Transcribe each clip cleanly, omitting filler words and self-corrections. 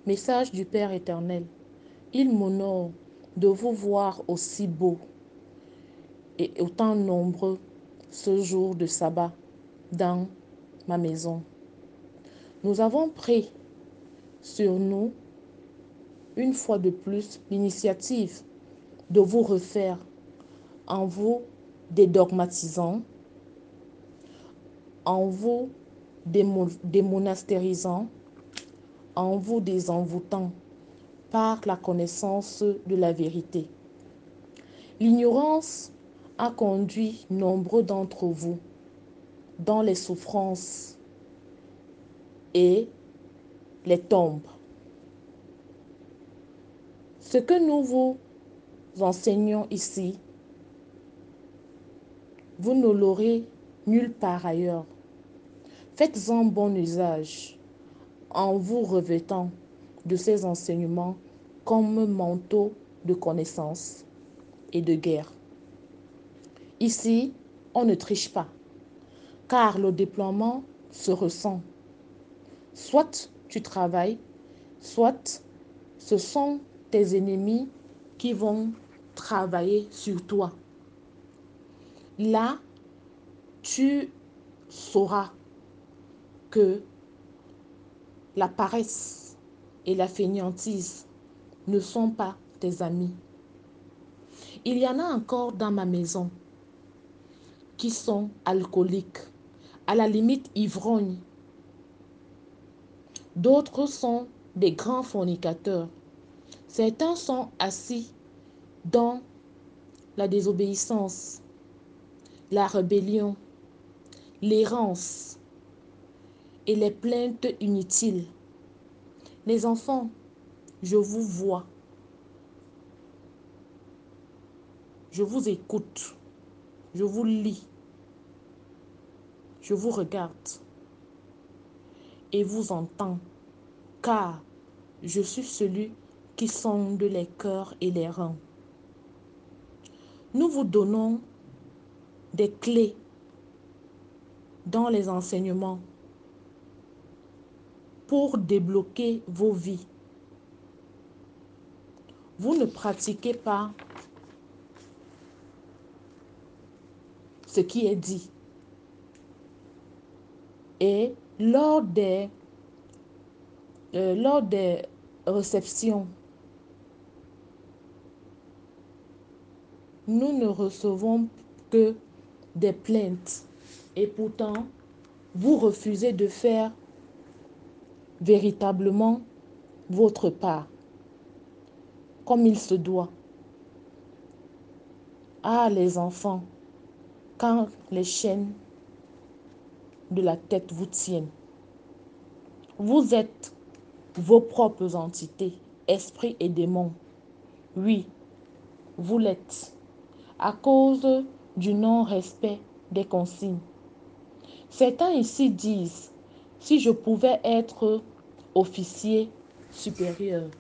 Message du Père éternel. Il m'honore de vous voir aussi beau et autant nombreux ce jour de sabbat dans ma maison. Nous avons pris sur nous, une fois de plus, l'initiative de vous refaire en vous dédogmatisant, en vous démonastérisant, en vous désenvoûtant par la connaissance de la vérité. L'ignorance a conduit nombreux d'entre vous dans les souffrances et les tombes. Ce que nous vous enseignons ici, vous ne l'aurez nulle part ailleurs. Faites-en bon usage en vous revêtant de ces enseignements comme manteau de connaissance et de guerre. Ici, on ne triche pas, car le déploiement se ressent. Soit tu travailles, soit ce sont tes ennemis qui vont travailler sur toi. Là, tu sauras que la paresse et la fainéantise ne sont pas tes amis. Il y en a encore dans ma maison qui sont alcooliques, à la limite ivrognes. D'autres sont des grands fornicateurs. Certains sont assis dans la désobéissance, la rébellion, l'errance et les plaintes inutiles. Les enfants, je vous vois, je vous écoute, je vous lis, je vous regarde et vous entends, car je suis celui qui sonde les cœurs et les reins. Nous vous donnons des clés dans les enseignements pour débloquer vos vies. Vous ne pratiquez pas ce qui est dit. Et lors des réceptions, nous ne recevons que des plaintes. Et pourtant, vous refusez de faire véritablement votre part, comme il se doit. Ah, les enfants, quand les chaînes de la tête vous tiennent, vous êtes vos propres entités, esprits et démons. Oui, vous l'êtes, à cause du non-respect des consignes. Certains ici disent, si je pouvais être officier supérieur.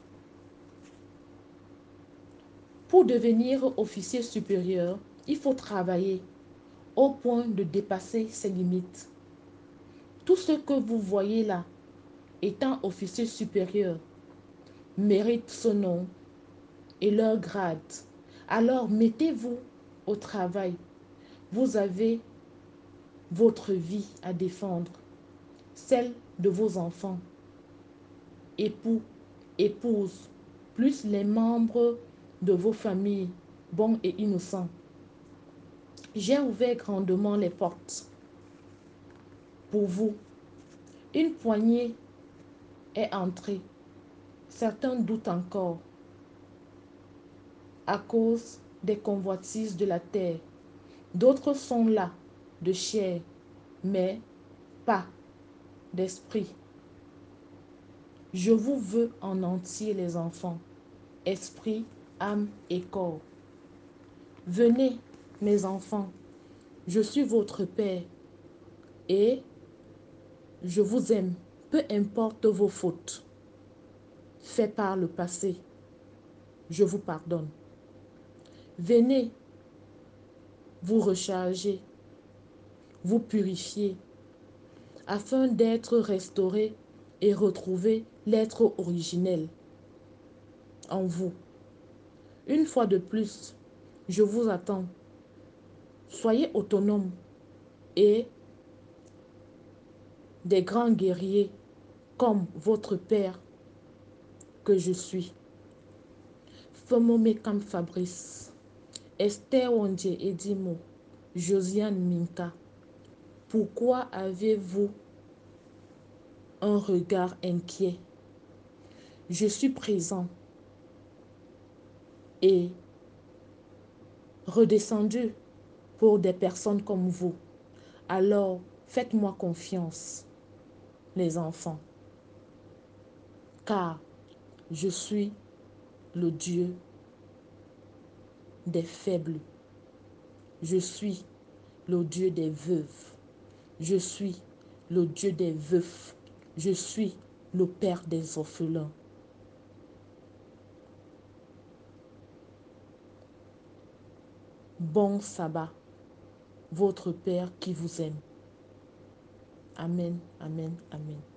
Pour devenir officier supérieur, il faut travailler au point de dépasser ses limites. Tout ce que vous voyez là, étant officier supérieur, méritent ce nom et leur grade. Alors mettez-vous au travail. Vous avez votre vie à défendre, celle de vos enfants, époux, épouses, plus les membres de vos familles, bons et innocents. J'ai ouvert grandement les portes pour vous. Une poignée est entrée. Certains doutent encore à cause des convoitises de la terre. D'autres sont là de chair, mais pas d'esprit. Je vous veux en entier, les enfants, esprit, âme et corps. Venez, mes enfants, je suis votre Père et je vous aime, peu importe vos fautes. Faites par le passé, je vous pardonne. Venez vous recharger, vous purifier, afin d'être restaurés et retrouver l'être originel en vous. Une fois de plus, je vous attends. Soyez autonomes et des grands guerriers comme votre père que je suis. Fomome Kam Fabrice, Esther Wondje Edimo, Josiane Minka. Pourquoi avez-vous un regard inquiet? Je suis présent et redescendu pour des personnes comme vous. Alors, faites-moi confiance, les enfants, car je suis le Dieu des faibles. Je suis le Dieu des veuves. Je suis le Dieu des veufs. Je suis le Père des orphelins. Bon sabbat, votre Père qui vous aime. Amen, amen, amen.